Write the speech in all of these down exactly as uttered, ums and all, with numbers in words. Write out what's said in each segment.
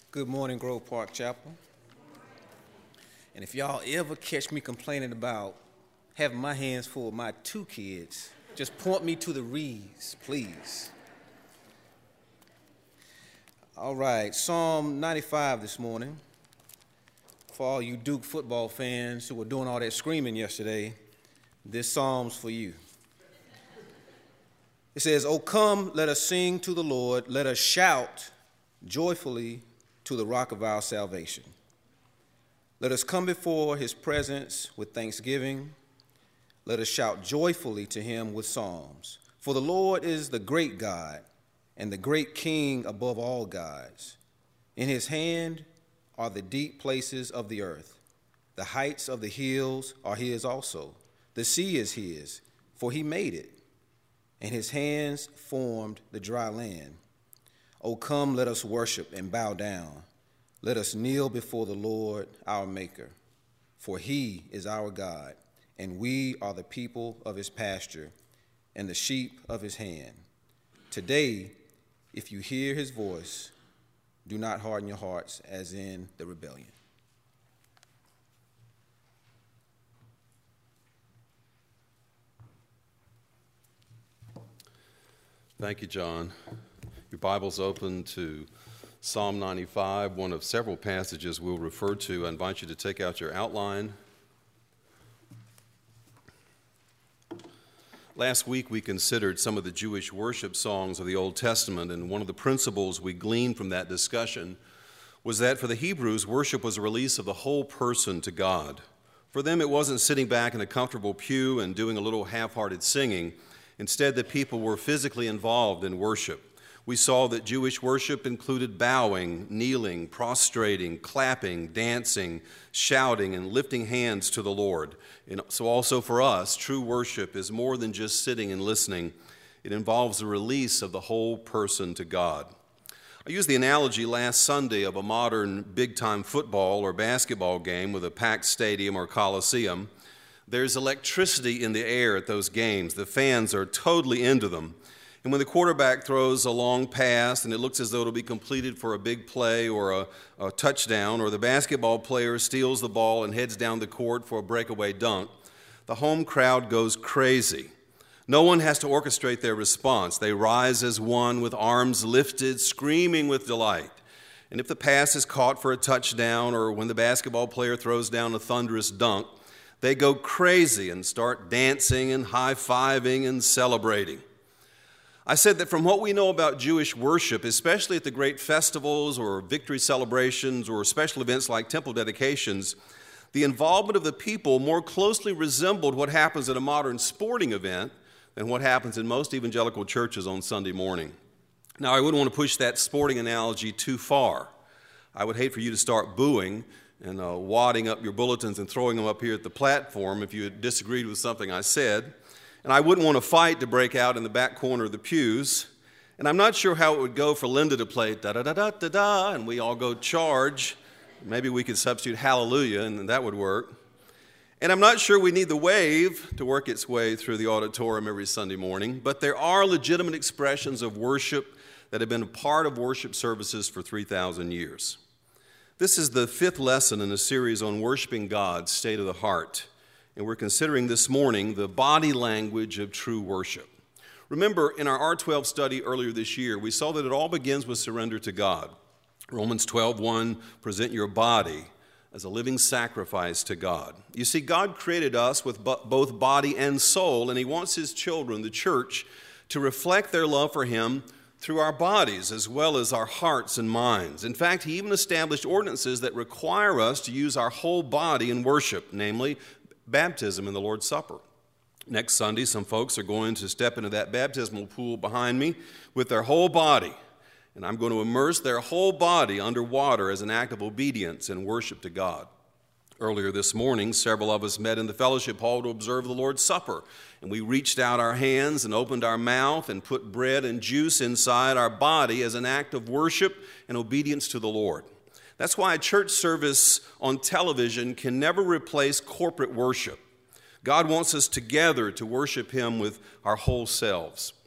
Good morning, Grove Park Chapel. And if y'all ever catch me complaining about having my hands full of my two kids, just point me to the Reeds, please. All right, Psalm ninety-five this morning. For all you Duke football fans who were doing all that screaming yesterday, this psalm's for you. It says, "O come, let us sing to the Lord. Let us shout joyfully to the rock of our salvation. Let us come before his presence with thanksgiving. Let us shout joyfully to him with psalms. For the Lord is the great God and the great King above all gods. In his hand are the deep places of the earth. The heights of the hills are his also. The sea is his, for he made it, and his hands formed the dry land. O come, let us worship and bow down. Let us kneel before the Lord our Maker. For he is our God, and we are the people of his pasture and the sheep of his hand. Today, if you hear his voice, do not harden your hearts as in the rebellion." Thank you, John. Your Bible's open to Psalm ninety-five, one of several passages we'll refer to. I invite you to take out your outline. Last week we considered some of the Jewish worship songs of the Old Testament, and one of the principles we gleaned from that discussion was that for the Hebrews, worship was a release of the whole person to God. For them, it wasn't sitting back in a comfortable pew and doing a little half-hearted singing. Instead, the people were physically involved in worship. We saw that Jewish worship included bowing, kneeling, prostrating, clapping, dancing, shouting, and lifting hands to the Lord. And so also for us, true worship is more than just sitting and listening. It involves the release of the whole person to God. I used the analogy last Sunday of a modern big-time football or basketball game with a packed stadium or coliseum. There's electricity in the air at those games. The fans are totally into them. And when the quarterback throws a long pass and it looks as though it'll be completed for a big play or a, a touchdown, or the basketball player steals the ball and heads down the court for a breakaway dunk, the home crowd goes crazy. No one has to orchestrate their response. They rise as one with arms lifted, screaming with delight. And if the pass is caught for a touchdown, or when the basketball player throws down a thunderous dunk, they go crazy and start dancing and high-fiving and celebrating. I said that from what we know about Jewish worship, especially at the great festivals or victory celebrations or special events like temple dedications, the involvement of the people more closely resembled what happens at a modern sporting event than what happens in most evangelical churches on Sunday morning. Now, I wouldn't want to push that sporting analogy too far. I would hate for you to start booing and uh, wadding up your bulletins and throwing them up here at the platform if you had disagreed with something I said. And I wouldn't want a fight to break out in the back corner of the pews. And I'm not sure how it would go for Linda to play da-da-da-da-da-da, and we all go charge. Maybe we could substitute hallelujah, and that would work. And I'm not sure we need the wave to work its way through the auditorium every Sunday morning, but there are legitimate expressions of worship that have been a part of worship services for three thousand years. This is the fifth lesson in a series on worshiping God, State of the Heart. And we're considering this morning the body language of true worship. Remember, in our R twelve study earlier this year, we saw that it all begins with surrender to God. Romans twelve one, present your body as a living sacrifice to God. You see, God created us with both body and soul, and he wants his children, the church, to reflect their love for him through our bodies as well as our hearts and minds. In fact, he even established ordinances that require us to use our whole body in worship, namely baptism in the Lord's Supper. Next Sunday, some folks are going to step into that baptismal pool behind me with their whole body, and I'm going to immerse their whole body under water as an act of obedience and worship to God. Earlier this morning, several of us met in the fellowship hall to observe the Lord's Supper, and we reached out our hands and opened our mouth and put bread and juice inside our body as an act of worship and obedience to the Lord. That's why a church service on television can never replace corporate worship. God wants us together to worship him with our whole selves.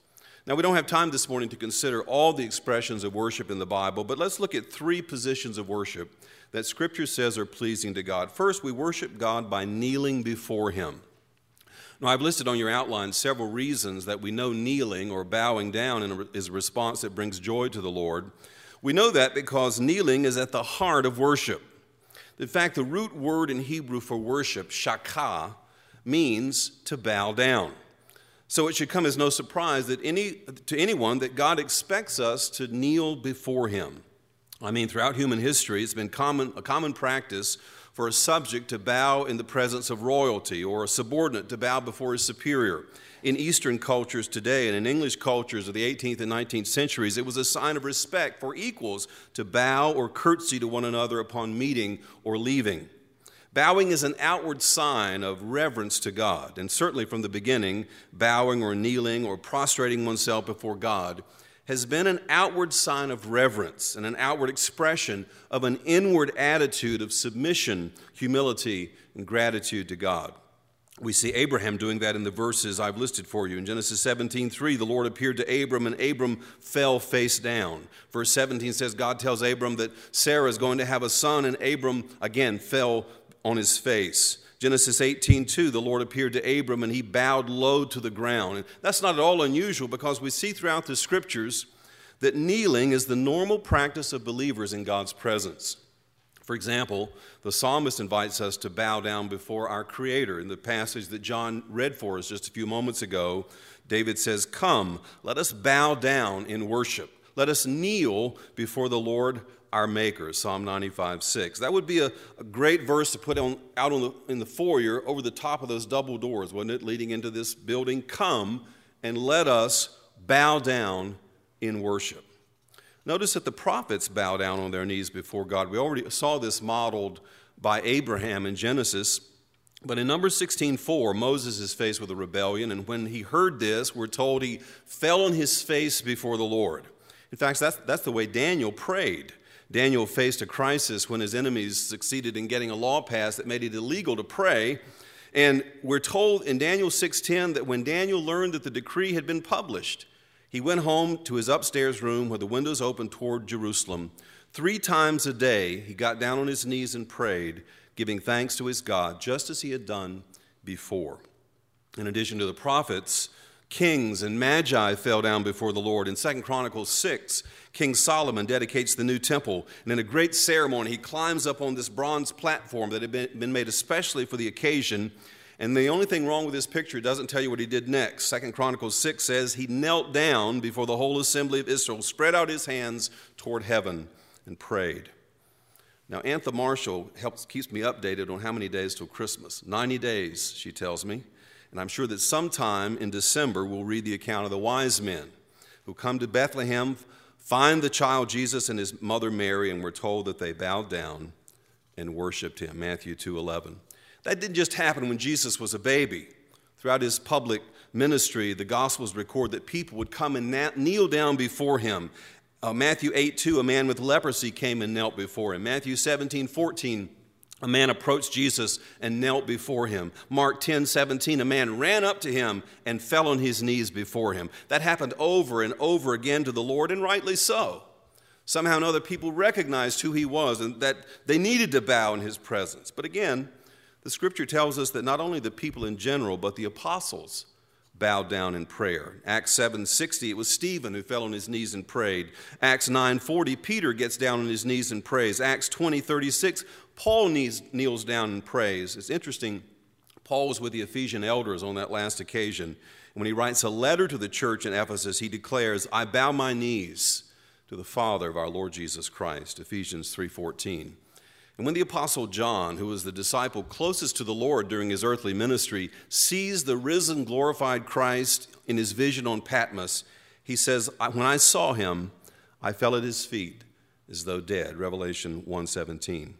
Now, we don't have time this morning to consider all the expressions of worship in the Bible, but let's look at three positions of worship that Scripture says are pleasing to God. First, we worship God by kneeling before Him. Now, I've listed on your outline several reasons that we know kneeling or bowing down is a response that brings joy to the Lord. We know that because kneeling is at the heart of worship. In fact, the root word in Hebrew for worship, shakah, means to bow down. So it should come as no surprise that any, to anyone that God expects us to kneel before Him. I mean, throughout human history, it's been common, a common practice for a subject to bow in the presence of royalty, or a subordinate to bow before his superior. In Eastern cultures today and in English cultures of the eighteenth and nineteenth centuries, it was a sign of respect for equals to bow or curtsy to one another upon meeting or leaving. Bowing is an outward sign of reverence to God, and certainly from the beginning, bowing or kneeling or prostrating oneself before God has been an outward sign of reverence and an outward expression of an inward attitude of submission, humility, and gratitude to God. We see Abraham doing that in the verses I've listed for you. In Genesis seventeen three, the Lord appeared to Abram, and Abram fell face down. Verse seventeen says God tells Abram that Sarah is going to have a son, and Abram, again, fell on his face. Genesis eighteen two, the Lord appeared to Abram, and he bowed low to the ground. And that's not at all unusual, because we see throughout the Scriptures that kneeling is the normal practice of believers in God's presence. For example, the psalmist invites us to bow down before our Creator. In the passage that John read for us just a few moments ago, David says, "Come, let us bow down in worship. Let us kneel before the Lord our Maker," Psalm ninety-five six. That would be a, a great verse to put on, out on the, in the foyer over the top of those double doors, wouldn't it, leading into this building? Come and let us bow down in worship. Notice that the prophets bow down on their knees before God. We already saw this modeled by Abraham in Genesis. But in Numbers sixteen four, Moses is faced with a rebellion, and when he heard this, we're told he fell on his face before the Lord. In fact, that's, that's the way Daniel prayed. Daniel faced a crisis when his enemies succeeded in getting a law passed that made it illegal to pray. And we're told in Daniel six ten that when Daniel learned that the decree had been published, he went home to his upstairs room where the windows opened toward Jerusalem. Three times a day, he got down on his knees and prayed, giving thanks to his God, just as he had done before. In addition to the prophets, kings and magi fell down before the Lord. In Second Chronicles six, King Solomon dedicates the new temple, and in a great ceremony, he climbs up on this bronze platform that had been made especially for the occasion. And the only thing wrong with this picture doesn't tell you what he did next. Second Chronicles six says he knelt down before the whole assembly of Israel, spread out his hands toward heaven, and prayed. Now, Antha Marshall helps keeps me updated on how many days till Christmas. ninety days, she tells me. And I'm sure that sometime in December we'll read the account of the wise men who come to Bethlehem, find the child Jesus and his mother Mary, and we're told that they bowed down and worshiped him. Matthew two eleven. That didn't just happen when Jesus was a baby. Throughout his public ministry, the Gospels record that people would come and kneel down before him. Uh, Matthew eight two, a man with leprosy came and knelt before him. Matthew seventeen fourteen, a man approached Jesus and knelt before him. Mark ten seventeen, a man ran up to him and fell on his knees before him. That happened over and over again to the Lord, and rightly so. Somehow or other, people recognized who he was and that they needed to bow in his presence. But again, the Scripture tells us that not only the people in general, but the apostles bowed down in prayer. Acts seven sixty, it was Stephen who fell on his knees and prayed. Acts nine forty, Peter gets down on his knees and prays. Acts twenty thirty-six, Paul kneels, kneels down and prays. It's interesting, Paul was with the Ephesian elders on that last occasion. When he writes a letter to the church in Ephesus, he declares, "I bow my knees to the Father of our Lord Jesus Christ," Ephesians three fourteen. And when the Apostle John, who was the disciple closest to the Lord during his earthly ministry, sees the risen, glorified Christ in his vision on Patmos, he says, "When I saw him, I fell at his feet as though dead," Revelation one seventeen.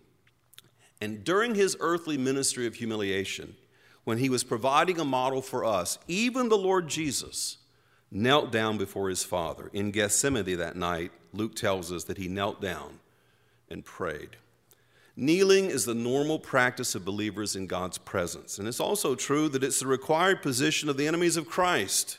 And during his earthly ministry of humiliation, when he was providing a model for us, even the Lord Jesus knelt down before his Father. In Gethsemane that night, Luke tells us that he knelt down and prayed. Kneeling is the normal practice of believers in God's presence. And it's also true that it's the required position of the enemies of Christ.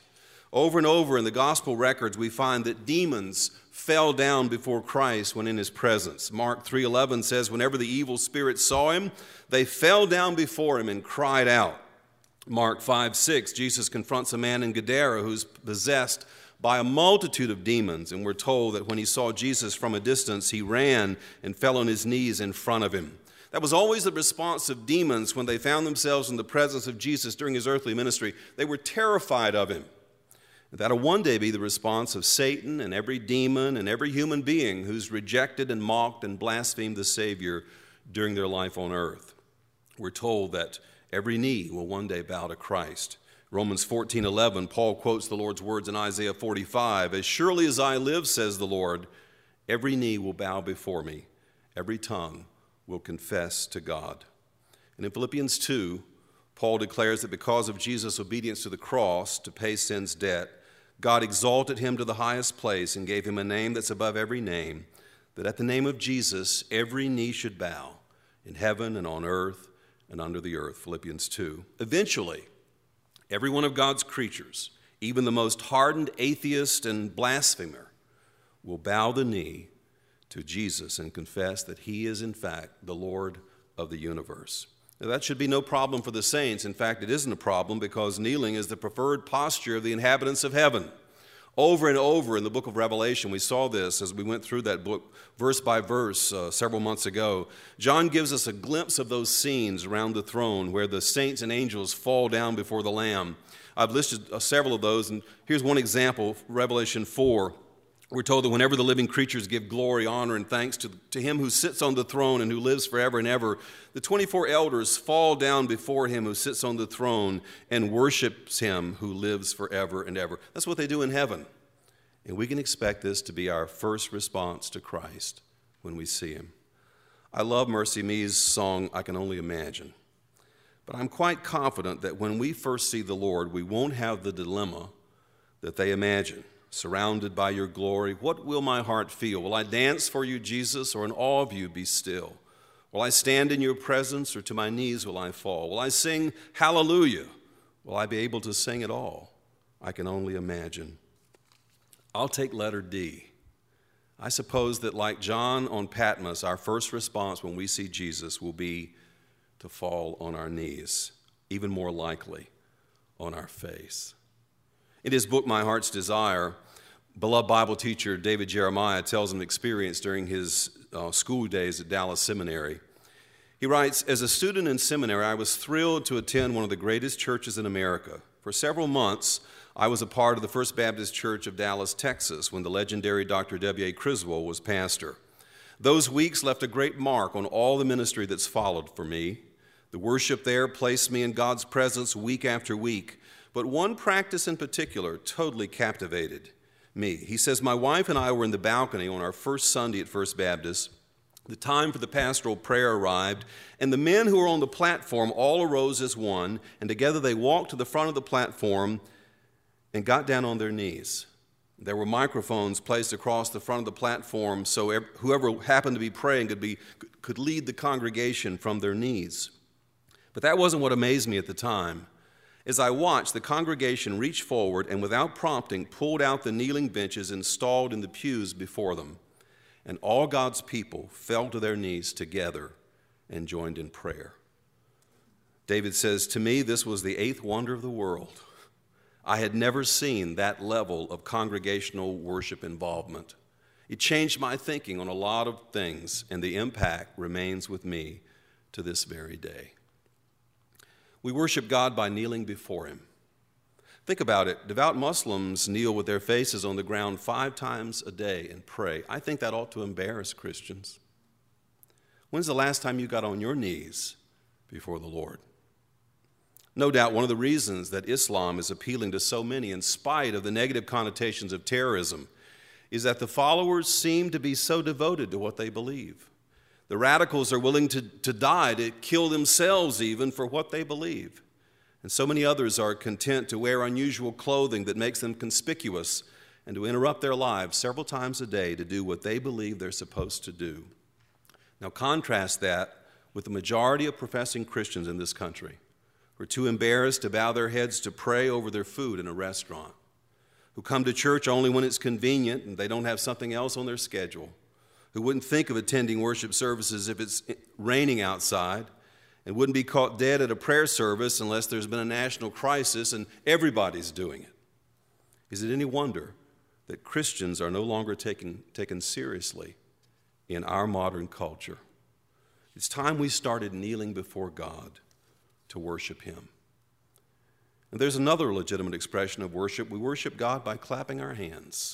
Over and over in the gospel records, we find that demons fell down before Christ when in his presence. Mark three eleven says, whenever the evil spirits saw him, they fell down before him and cried out. Mark five six, Jesus confronts a man in Gadara who's possessed by a multitude of demons, and we're told that when he saw Jesus from a distance, he ran and fell on his knees in front of him. That was always the response of demons when they found themselves in the presence of Jesus during his earthly ministry. They were terrified of him. That'll one day be the response of Satan and every demon and every human being who's rejected and mocked and blasphemed the Savior during their life on earth. We're told that every knee will one day bow to Christ. Romans fourteen eleven, Paul quotes the Lord's words in Isaiah forty-five, as surely as I live, says the Lord, every knee will bow before me, every tongue will confess to God. And in Philippians two, Paul declares that because of Jesus' obedience to the cross to pay sin's debt, God exalted him to the highest place and gave him a name that's above every name, that at the name of Jesus every knee should bow in heaven and on earth and under the earth, Philippians two. Eventually, every one of God's creatures, even the most hardened atheist and blasphemer, will bow the knee to Jesus and confess that he is in fact the Lord of the universe. Now, that should be no problem for the saints. In fact, it isn't a problem because kneeling is the preferred posture of the inhabitants of heaven. Over and over in the book of Revelation, we saw this as we went through that book verse by verse uh, several months ago. John gives us a glimpse of those scenes around the throne where the saints and angels fall down before the Lamb. I've listed uh, several of those, and here's one example, Revelation four. We're told that whenever the living creatures give glory, honor, and thanks to, to him who sits on the throne and who lives forever and ever, the twenty-four elders fall down before him who sits on the throne and worships him who lives forever and ever. That's what they do in heaven. And we can expect this to be our first response to Christ when we see him. I love Mercy Me's song, I Can Only Imagine. But I'm quite confident that when we first see the Lord, we won't have the dilemma that they imagine. Surrounded by your glory, what will my heart feel? Will I dance for you, Jesus, or in awe of you be still? Will I stand in your presence, or to my knees will I fall? Will I sing hallelujah? Will I be able to sing at all? I can only imagine. I'll take letter D. I suppose that like John on Patmos, our first response when we see Jesus will be to fall on our knees, even more likely on our face. In his book, My Heart's Desire, beloved Bible teacher David Jeremiah tells an experience during his uh, school days at Dallas Seminary. He writes, as a student in seminary, I was thrilled to attend one of the greatest churches in America. For several months, I was a part of the First Baptist Church of Dallas, Texas, when the legendary Doctor W A Criswell was pastor. Those weeks left a great mark on all the ministry that's followed for me. The worship there placed me in God's presence week after week. But one practice in particular totally captivated me. He says, my wife and I were in the balcony on our first Sunday at First Baptist. The time for the pastoral prayer arrived, and the men who were on the platform all arose as one, and together they walked to the front of the platform and got down on their knees. There were microphones placed across the front of the platform so whoever happened to be praying could, be, could lead the congregation from their knees. But that wasn't what amazed me at the time. As I watched, the congregation reached forward and without prompting pulled out the kneeling benches installed in the pews before them. And all God's people fell to their knees together and joined in prayer. David says, to me, this was the eighth wonder of the world. I had never seen that level of congregational worship involvement. It changed my thinking on a lot of things, and the impact remains with me to this very day. We worship God by kneeling before him. Think about it. Devout Muslims kneel with their faces on the ground five times a day and pray. I think that ought to embarrass Christians. When's the last time you got on your knees before the Lord? No doubt one of the reasons that Islam is appealing to so many in spite of the negative connotations of terrorism is that the followers seem to be so devoted to what they believe. The radicals are willing to, to die, to kill themselves even for what they believe. And so many others are content to wear unusual clothing that makes them conspicuous and to interrupt their lives several times a day to do what they believe they're supposed to do. Now contrast that with the majority of professing Christians in this country who are too embarrassed to bow their heads to pray over their food in a restaurant. who come to church only when it's convenient and they don't have something else on their schedule, who wouldn't think of attending worship services if it's raining outside, and wouldn't be caught dead at a prayer service unless there's been a national crisis and everybody's doing it. Is it any wonder that Christians are no longer taken, taken seriously in our modern culture? It's time we started kneeling before God to worship Him. And there's another legitimate expression of worship. We worship God by clapping our hands.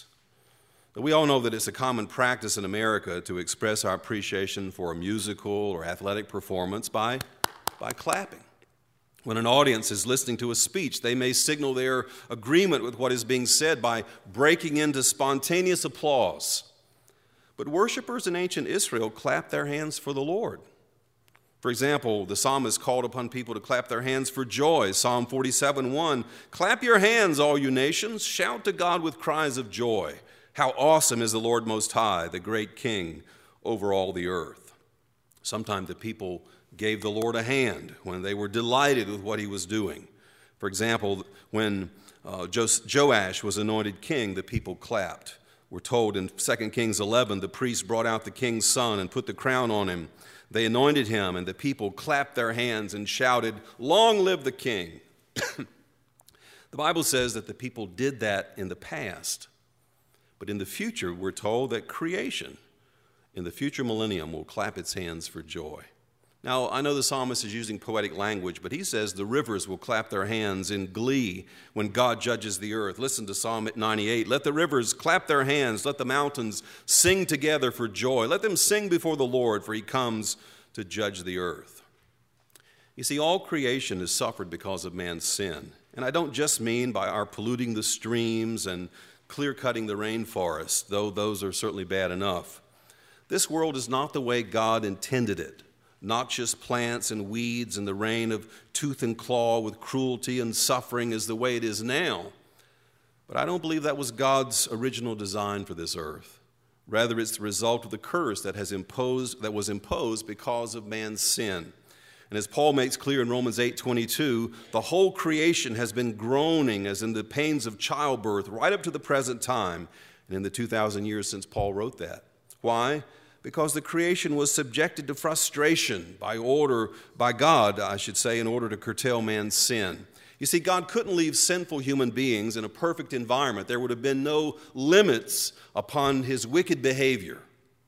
We all know that it's a common practice in America to express our appreciation for a musical or athletic performance by, by clapping. When an audience is listening to a speech, they may signal their agreement with what is being said by breaking into spontaneous applause. But worshipers in ancient Israel clapped their hands for the Lord. For example, the psalmist called upon people to clap their hands for joy. Psalm forty-seven one, "Clap your hands, all you nations, shout to God with cries of joy. How awesome is the Lord Most High, the great King over all the earth." Sometimes the people gave the Lord a hand when they were delighted with what He was doing. For example, when uh, Joash was anointed king, the people clapped. We're told in Second Kings eleven, the priests brought out the king's son and put the crown on him. They anointed him, and the people clapped their hands and shouted, "Long live the king." The Bible says that the people did that in the past. But in the future, we're told that creation in the future millennium will clap its hands for joy. Now, I know the psalmist is using poetic language, but he says the rivers will clap their hands in glee when God judges the earth. Listen to Psalm ninety-eight. "Let the rivers clap their hands. Let the mountains sing together for joy. Let them sing before the Lord, for He comes to judge the earth." You see, all creation has suffered because of man's sin. And I don't just mean by our polluting the streams and clear-cutting the rainforest, though those are certainly bad enough. This world is not the way God intended it. Noxious plants and weeds and the reign of tooth and claw with cruelty and suffering is the way it is now. But I don't believe that was God's original design for this earth. Rather, it's the result of the curse that has imposed, that was imposed because of man's sin. And as Paul makes clear in Romans eight twenty-two, the whole creation has been groaning as in the pains of childbirth right up to the present time, and in the two thousand years since Paul wrote that. Why? Because the creation was subjected to frustration by order, by God, I should say, in order to curtail man's sin. You see, God couldn't leave sinful human beings in a perfect environment. There would have been no limits upon His wicked behavior.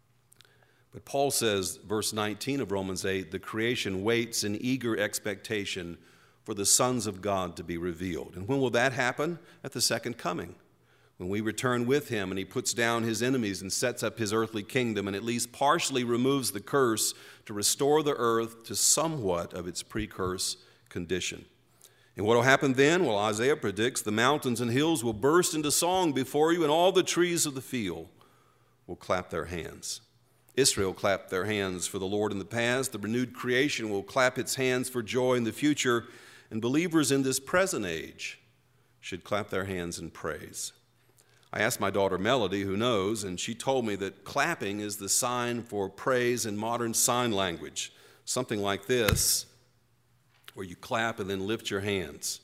But Paul says, verse nineteen of Romans eight, the creation waits in eager expectation for the sons of God to be revealed. And when will that happen? At the second coming, when we return with Him and He puts down His enemies and sets up His earthly kingdom and at least partially removes the curse to restore the earth to somewhat of its pre-curse condition. And what will happen then? Well, Isaiah predicts the mountains and hills will burst into song before you, and all the trees of the field will clap their hands. Israel clapped their hands for the Lord in the past. The renewed creation will clap its hands for joy in the future. And believers in this present age should clap their hands in praise. I asked my daughter Melody, who knows, and she told me that clapping is the sign for praise in modern sign language. Something like this, where you clap and then lift your hands.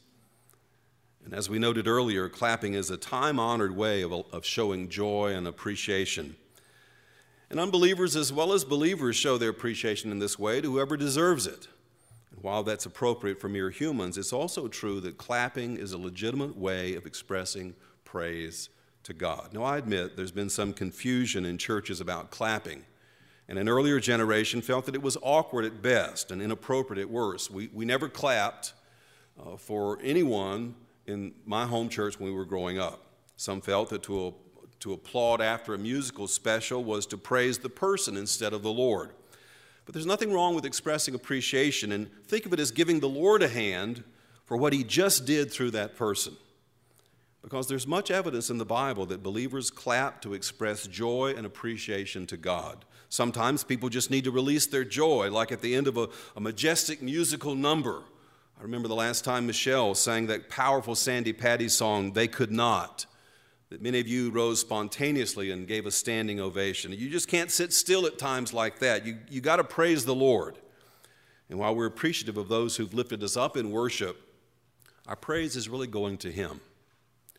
And as we noted earlier, clapping is a time-honored way of, of showing joy and appreciation. And unbelievers as well as believers show their appreciation in this way to whoever deserves it. And while that's appropriate for mere humans, it's also true that clapping is a legitimate way of expressing praise to God. Now, I admit there's been some confusion in churches about clapping. And an earlier generation felt that it was awkward at best and inappropriate at worst. We, we never clapped uh, for anyone in my home church when we were growing up. Some felt that to To applaud after a musical special was to praise the person instead of the Lord. But there's nothing wrong with expressing appreciation, and think of it as giving the Lord a hand for what He just did through that person. Because there's much evidence in the Bible that believers clap to express joy and appreciation to God. Sometimes people just need to release their joy, like at the end of a, a majestic musical number. I remember the last time Michelle sang that powerful Sandy Patty song, "They Could Not," that many of you rose spontaneously and gave a standing ovation. You just can't sit still at times like that. You, you got to praise the Lord. And while we're appreciative of those who've lifted us up in worship, our praise is really going to Him.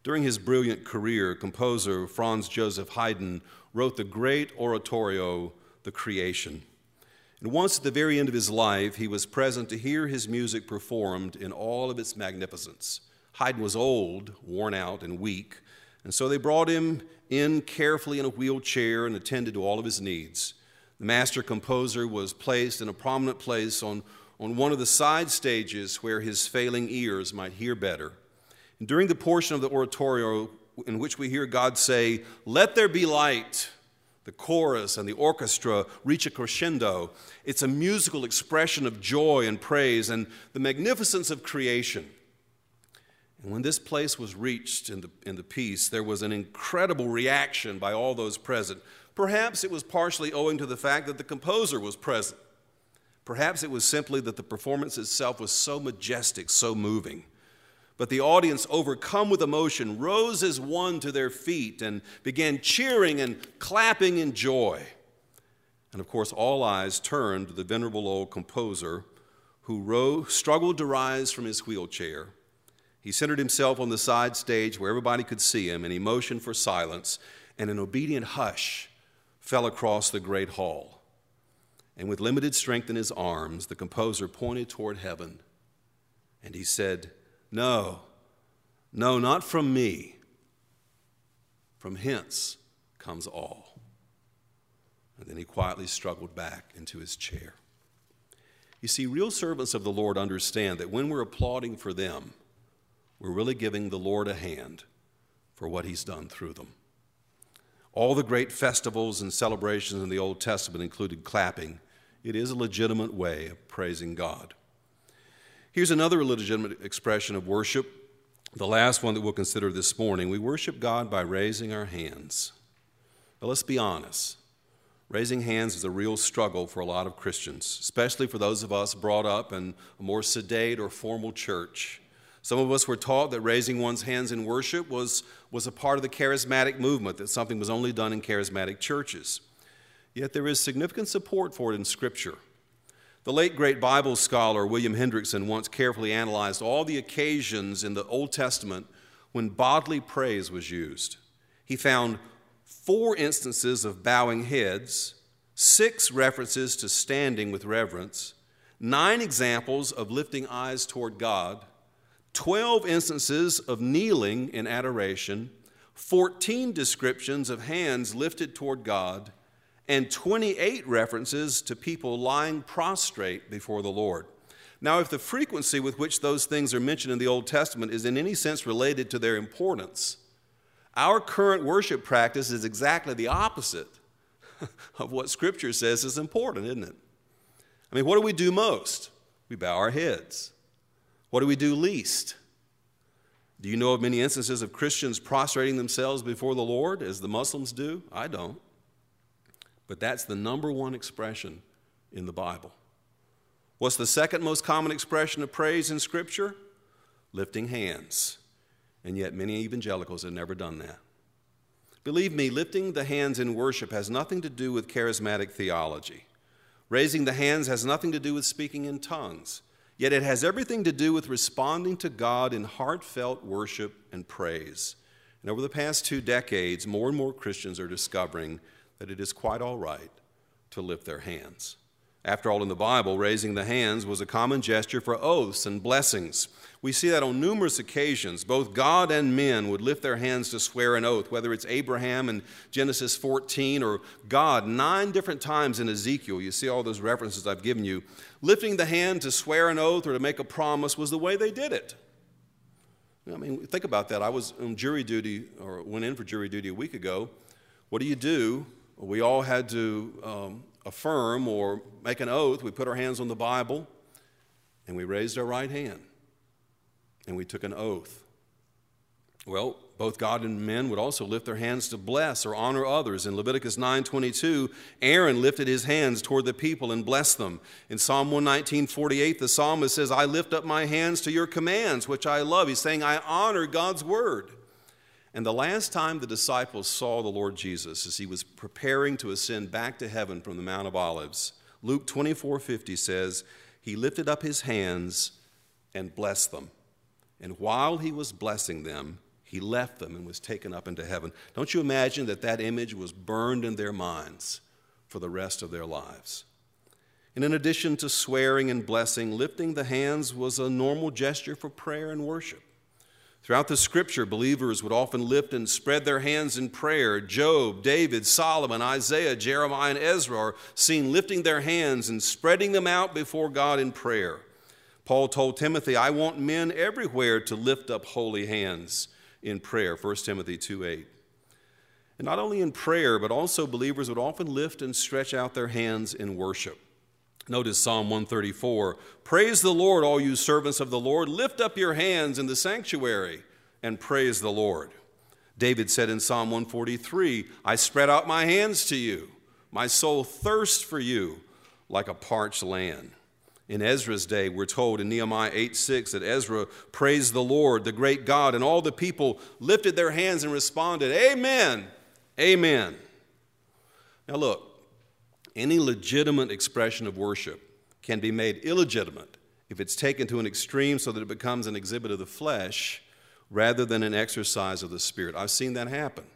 During his brilliant career, composer Franz Joseph Haydn wrote the great oratorio, The Creation. And once at the very end of his life, he was present to hear his music performed in all of its magnificence. Haydn was old, worn out, and weak, and so they brought him in carefully in a wheelchair and attended to all of his needs. The master composer was placed in a prominent place on, on one of the side stages where his failing ears might hear better. And during the portion of the oratorio in which we hear God say, "Let there be light," the chorus and the orchestra reach a crescendo. It's a musical expression of joy and praise and the magnificence of creation. And when this place was reached in the, in the piece, there was an incredible reaction by all those present. Perhaps it was partially owing to the fact that the composer was present. Perhaps it was simply that the performance itself was so majestic, so moving. But the audience, overcome with emotion, rose as one to their feet and began cheering and clapping in joy. And of course, all eyes turned to the venerable old composer who rose, struggled to rise from his wheelchair. He centered himself on the side stage where everybody could see him, and he motioned for silence, and an obedient hush fell across the great hall. And with limited strength in his arms, the composer pointed toward heaven, and he said, "No, no, not from me. From hence comes all." And then he quietly struggled back into his chair. You see, real servants of the Lord understand that when we're applauding for them, we're really giving the Lord a hand for what he's done through them. All the great festivals and celebrations in the Old Testament included clapping. It is a legitimate way of praising God. Here's another legitimate expression of worship, the last one that we'll consider this morning. We worship God by raising our hands. But let's be honest. Raising hands is a real struggle for a lot of Christians, especially for those of us brought up in a more sedate or formal church. Some of us were taught that raising one's hands in worship was, was a part of the charismatic movement, that something was only done in charismatic churches. Yet there is significant support for it in Scripture. The late great Bible scholar William Hendrickson once carefully analyzed all the occasions in the Old Testament when bodily praise was used. He found four instances of bowing heads, six references to standing with reverence, nine examples of lifting eyes toward God, twelve instances of kneeling in adoration, fourteen descriptions of hands lifted toward God, and twenty-eight references to people lying prostrate before the Lord. Now, if the frequency with which those things are mentioned in the Old Testament is in any sense related to their importance, our current worship practice is exactly the opposite of what Scripture says is important, isn't it? I mean, what do we do most? We bow our heads. What do we do least? Do you know of many instances of Christians prostrating themselves before the Lord as the Muslims do? I don't. But that's the number one expression in the Bible. What's the second most common expression of praise in Scripture? Lifting hands. And yet many evangelicals have never done that. Believe me, lifting the hands in worship has nothing to do with charismatic theology. Raising the hands has nothing to do with speaking in tongues. Yet it has everything to do with responding to God in heartfelt worship and praise. And over the past two decades, more and more Christians are discovering that it is quite all right to lift their hands. After all, in the Bible, raising the hands was a common gesture for oaths and blessings. We see that on numerous occasions. Both God and men would lift their hands to swear an oath, whether it's Abraham in Genesis fourteen or God nine different times in Ezekiel. You see all those references I've given you. Lifting the hand to swear an oath or to make a promise was the way they did it. I mean, think about that. I was on jury duty, or went in for jury duty a week ago. What do you do? We all had to um, affirm or make an oath. We put our hands on the Bible, and we raised our right hand, and we took an oath. Well, both God and men would also lift their hands to bless or honor others. In Leviticus nine twenty-two, Aaron lifted his hands toward the people and blessed them. In Psalm one nineteen forty-eight, the psalmist says, "I lift up my hands to your commands, which I love." He's saying, I honor God's word. And the last time the disciples saw the Lord Jesus as he was preparing to ascend back to heaven from the Mount of Olives, Luke twenty-four fifty says, he lifted up his hands and blessed them. And while he was blessing them, he he left them and was taken up into heaven. Don't you imagine that that image was burned in their minds for the rest of their lives? And in addition to swearing and blessing, lifting the hands was a normal gesture for prayer and worship. Throughout the scripture, believers would often lift and spread their hands in prayer. Job, David, Solomon, Isaiah, Jeremiah, and Ezra are seen lifting their hands and spreading them out before God in prayer. Paul told Timothy, I want men everywhere to lift up holy hands in prayer, First Timothy two eight. And not only in prayer, but also believers would often lift and stretch out their hands in worship. Notice Psalm one thirty-four, praise the Lord, all you servants of the Lord. Lift up your hands in the sanctuary and praise the Lord. David said in Psalm one forty-three, I spread out my hands to you. My soul thirsts for you like a parched land. In Ezra's day, we're told in Nehemiah eight six that Ezra praised the Lord, the great God, and all the people lifted their hands and responded, Amen, amen. Now look, any legitimate expression of worship can be made illegitimate if it's taken to an extreme so that it becomes an exhibit of the flesh rather than an exercise of the Spirit. I've seen that happen.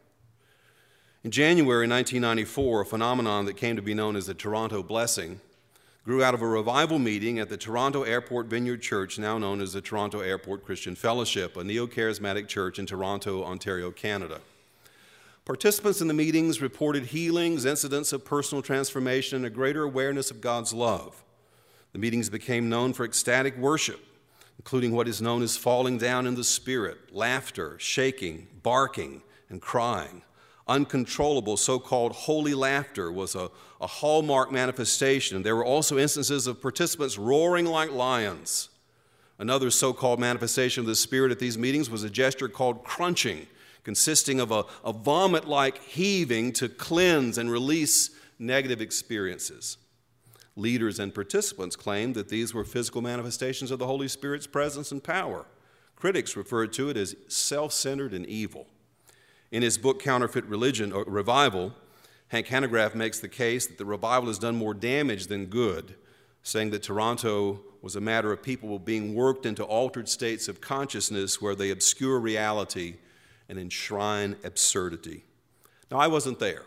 In January nineteen ninety-four, a phenomenon that came to be known as the Toronto Blessing grew out of a revival meeting at the Toronto Airport Vineyard Church, now known as the Toronto Airport Christian Fellowship, a neo-charismatic church in Toronto, Ontario, Canada. Participants in the meetings reported healings, incidents of personal transformation, and a greater awareness of God's love. The meetings became known for ecstatic worship, including what is known as falling down in the Spirit, laughter, shaking, barking, and crying. Uncontrollable so-called holy laughter was a, a hallmark manifestation. There were also instances of participants roaring like lions. Another so-called manifestation of the Spirit at these meetings was a gesture called crunching, consisting of a, a vomit-like heaving to cleanse and release negative experiences. Leaders and participants claimed that these were physical manifestations of the Holy Spirit's presence and power. Critics referred to it as self-centered and evil. In his book, Counterfeit Religion, or Revival, Hank Hanegraaff makes the case that the revival has done more damage than good, saying that Toronto was a matter of people being worked into altered states of consciousness where they obscure reality and enshrine absurdity. Now, I wasn't there,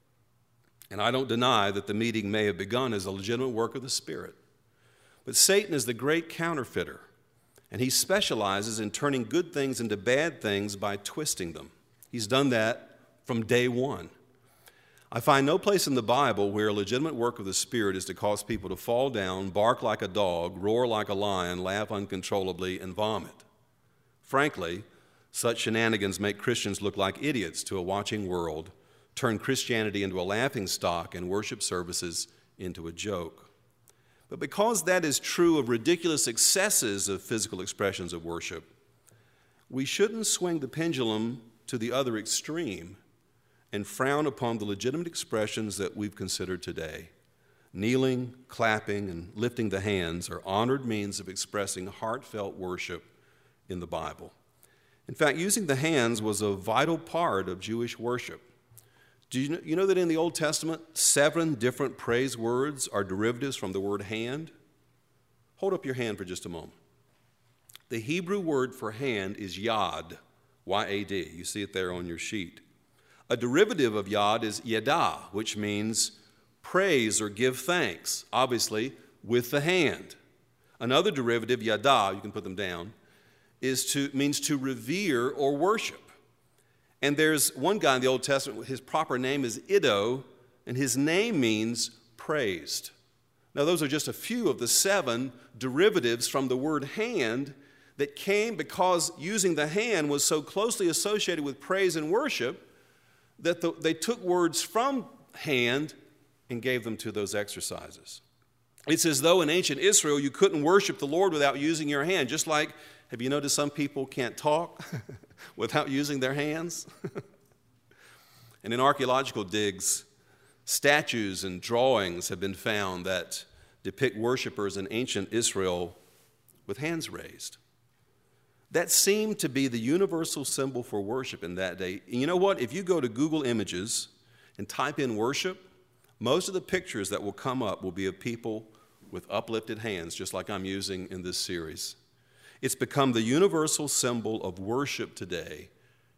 and I don't deny that the meeting may have begun as a legitimate work of the Spirit. But Satan is the great counterfeiter, and he specializes in turning good things into bad things by twisting them. He's done that from day one. I find no place in the Bible where a legitimate work of the Spirit is to cause people to fall down, bark like a dog, roar like a lion, laugh uncontrollably, and vomit. Frankly, such shenanigans make Christians look like idiots to a watching world, turn Christianity into a laughingstock, and worship services into a joke. But because that is true of ridiculous excesses of physical expressions of worship, we shouldn't swing the pendulum to the other extreme and frown upon the legitimate expressions that we've considered today. Kneeling, clapping, and lifting the hands are honored means of expressing heartfelt worship in the Bible. In fact, using the hands was a vital part of Jewish worship. Do you know, you know that in the Old Testament, seven different praise words are derivatives from the word hand? Hold up your hand for just a moment. The Hebrew word for hand is yad, Y A D. You see it there on your sheet. A derivative of yad is yada, which means praise or give thanks, obviously with the hand. Another derivative, yada, you can put them down, is to means to revere or worship. And there's one guy in the Old Testament, his proper name is Iddo, and his name means praised. Now, those are just a few of the seven derivatives from the word hand that came because using the hand was so closely associated with praise and worship that the, they took words from hand and gave them to those exercises. It's as though in ancient Israel you couldn't worship the Lord without using your hand, just like, have you noticed some people can't talk without using their hands? And in archaeological digs, statues and drawings have been found that depict worshipers in ancient Israel with hands raised. That seemed to be the universal symbol for worship in that day. And you know what? If you go to Google Images and type in worship, most of the pictures that will come up will be of people with uplifted hands, just like I'm using in this series. It's become the universal symbol of worship today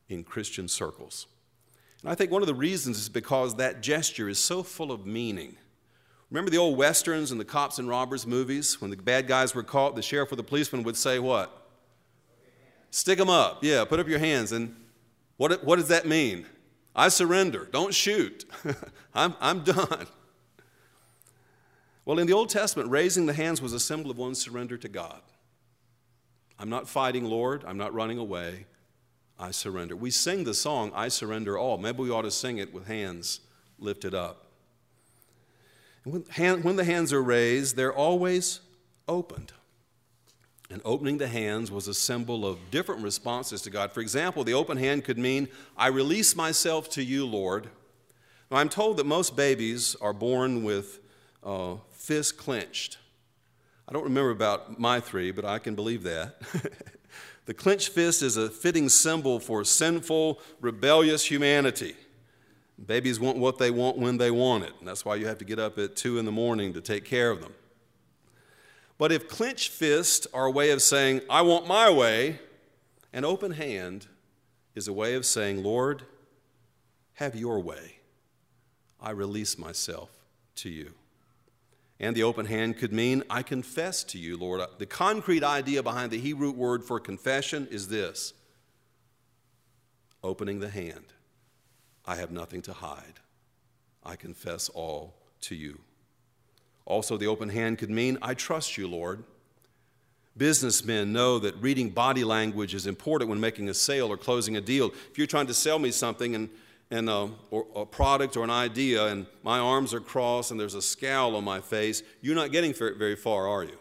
in Christian circles. And I think one of the reasons is because that gesture is so full of meaning. Remember the old westerns and the cops and robbers movies? When the bad guys were caught, the sheriff or the policeman would say what? Stick them up. Yeah, put up your hands. And what, what does that mean? I surrender. Don't shoot. I'm, I'm done. Well, in the Old Testament, raising the hands was a symbol of one's surrender to God. I'm not fighting, Lord. I'm not running away. I surrender. We sing the song, I Surrender All. Maybe we ought to sing it with hands lifted up. And when, hand, when the hands are raised, they're always opened. And opening the hands was a symbol of different responses to God. For example, the open hand could mean, I release myself to you, Lord. Now, I'm told that most babies are born with uh, fists clenched. I don't remember about my three, but I can believe that. The clenched fist is a fitting symbol for sinful, rebellious humanity. Babies want what they want when they want it, and that's why you have to get up at two in the morning to take care of them. But if clenched fists are a way of saying, I want my way, an open hand is a way of saying, Lord, have your way. I release myself to you. And the open hand could mean, I confess to you, Lord. The concrete idea behind the Hebrew word for confession is this: opening the hand. I have nothing to hide. I confess all to you. Also, the open hand could mean, I trust you, Lord. Businessmen know that reading body language is important when making a sale or closing a deal. If you're trying to sell me something and and a, or a product or an idea, and my arms are crossed and there's a scowl on my face, you're not getting very far, are you?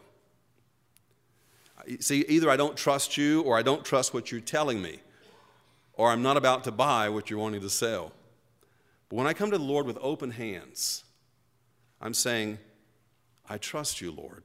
See, either I don't trust you, or I don't trust what you're telling me, or I'm not about to buy what you're wanting to sell. But when I come to the Lord with open hands, I'm saying, I trust you, Lord.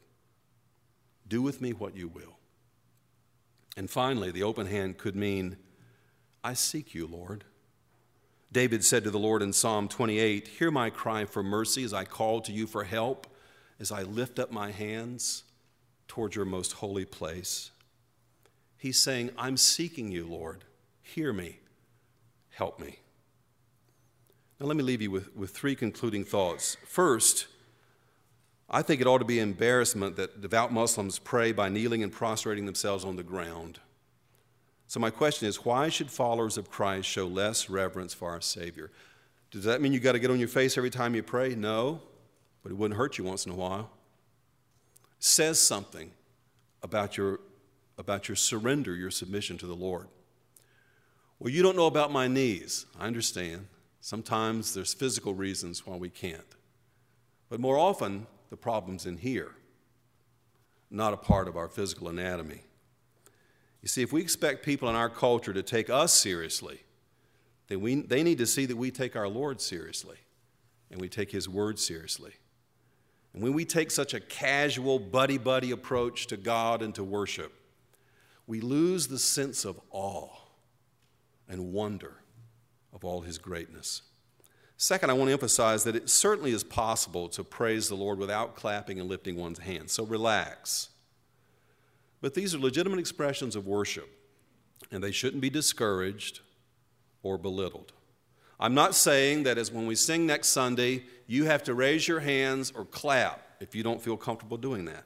Do with me what you will. And finally, the open hand could mean, I seek you, Lord. David said to the Lord in Psalm twenty-eight, hear my cry for mercy as I call to you for help, as I lift up my hands toward your most holy place. He's saying, I'm seeking you, Lord. Hear me. Help me. Now let me leave you with, with three concluding thoughts. First, I think it ought to be embarrassment that devout Muslims pray by kneeling and prostrating themselves on the ground. So my question is, why should followers of Christ show less reverence for our Savior? Does that mean you got to get on your face every time you pray? No, but it wouldn't hurt you once in a while. It says something about your, about your surrender, your submission to the Lord. Well, you don't know about my knees. I understand. Sometimes there's physical reasons why we can't. But more often, the problem's in here, not a part of our physical anatomy. You see, if we expect people in our culture to take us seriously, then we, they need to see that we take our Lord seriously and we take His Word seriously. And when we take such a casual, buddy-buddy approach to God and to worship, we lose the sense of awe and wonder of all His greatness. Second, I want to emphasize that it certainly is possible to praise the Lord without clapping and lifting one's hands, so relax. But these are legitimate expressions of worship, and they shouldn't be discouraged or belittled. I'm not saying that as when we sing next Sunday, you have to raise your hands or clap if you don't feel comfortable doing that.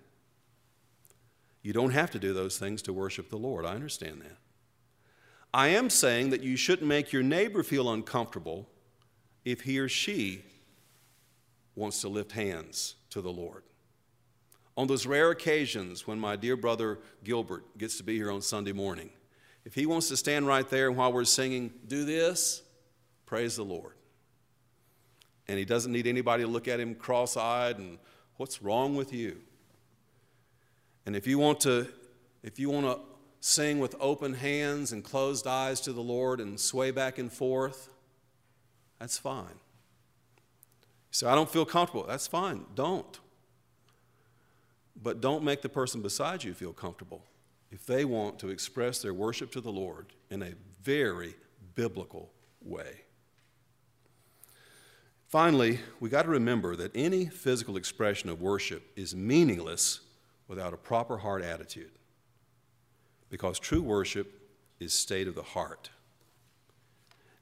You don't have to do those things to worship the Lord. I understand that. I am saying that you shouldn't make your neighbor feel uncomfortable if he or she wants to lift hands to the Lord. On those rare occasions when my dear brother Gilbert gets to be here on Sunday morning, if he wants to stand right there and while we're singing, do this, praise the Lord. And he doesn't need anybody to look at him cross-eyed and, what's wrong with you? And if you want to, if you want to sing with open hands and closed eyes to the Lord and sway back and forth, that's fine. So I don't feel comfortable. That's fine. Don't. But don't make the person beside you feel comfortable if they want to express their worship to the Lord in a very biblical way. Finally, we got to remember that any physical expression of worship is meaningless without a proper heart attitude, because true worship is state of the heart.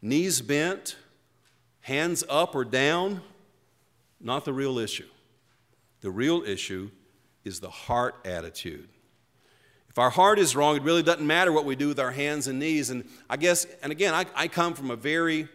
knees bent, hands up or down, not the real issue. The real issue is the heart attitude. If our heart is wrong, it really doesn't matter what we do with our hands and knees. And I guess, and again, I, I come from a very,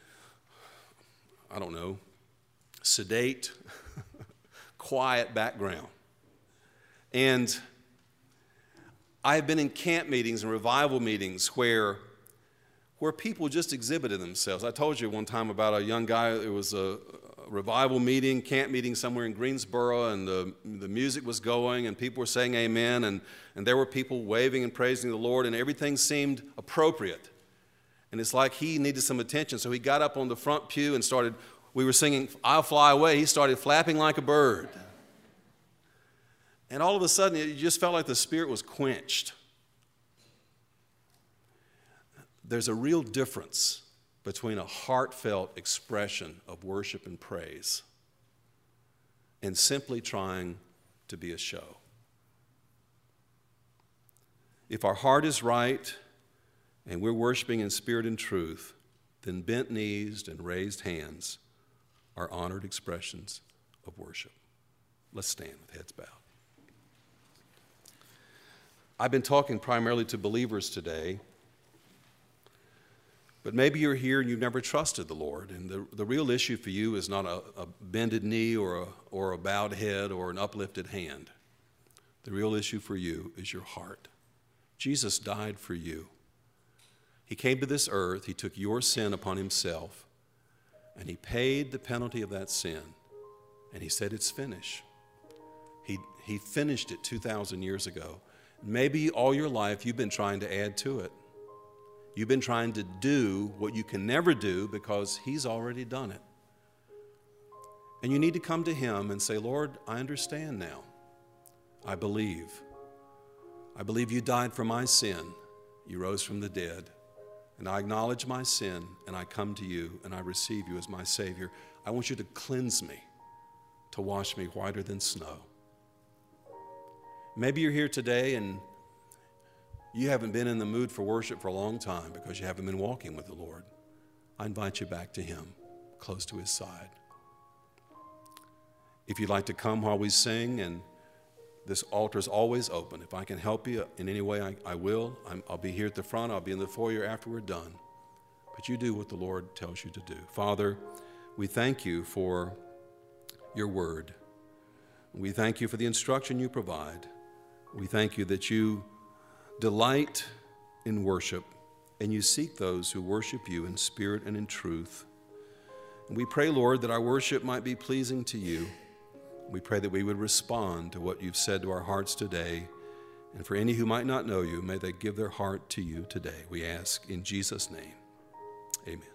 I don't know, sedate, quiet background. And I've been in camp meetings and revival meetings where, where people just exhibited themselves. I told you one time about a young guy. It was a, a revival meeting, camp meeting somewhere in Greensboro, and the, the music was going, and people were saying amen, and, and there were people waving and praising the Lord, and everything seemed appropriate. And it's like he needed some attention, so he got up on the front pew and started, we were singing I'll Fly Away. He started flapping like a bird. And all of a sudden, it just felt like the Spirit was quenched. There's a real difference between a heartfelt expression of worship and praise and simply trying to be a show. If our heart is right and we're worshiping in spirit and truth, then bent knees and raised hands are honored expressions of worship. Let's stand with heads bowed. I've been talking primarily to believers today, but maybe you're here and you've never trusted the Lord, and the, the real issue for you is not a, a bended knee or a, or a bowed head or an uplifted hand. The real issue for you is your heart. Jesus died for you. He came to this earth, he took your sin upon himself, and he paid the penalty of that sin, and he said it's finished. He, he finished it two thousand years ago. Maybe all your life you've been trying to add to it. You've been trying to do what you can never do because he's already done it. And you need to come to him and say, Lord, I understand now. I believe. I believe you died for my sin. You rose from the dead. And I acknowledge my sin, and I come to you, and I receive you as my Savior. I want you to cleanse me, to wash me whiter than snow. Maybe you're here today and you haven't been in the mood for worship for a long time because you haven't been walking with the Lord. I invite you back to him, close to his side. If you'd like to come while we sing, and this altar is always open. If I can help you in any way, I, I will. I'm, I'll be here at the front. I'll be in the foyer after we're done. But you do what the Lord tells you to do. Father, we thank you for your word. We thank you for the instruction you provide. We thank you that you delight in worship, and you seek those who worship you in spirit and in truth. And we pray, Lord, that our worship might be pleasing to you. We pray that we would respond to what you've said to our hearts today. And for any who might not know you, may they give their heart to you today. We ask in Jesus' name. Amen.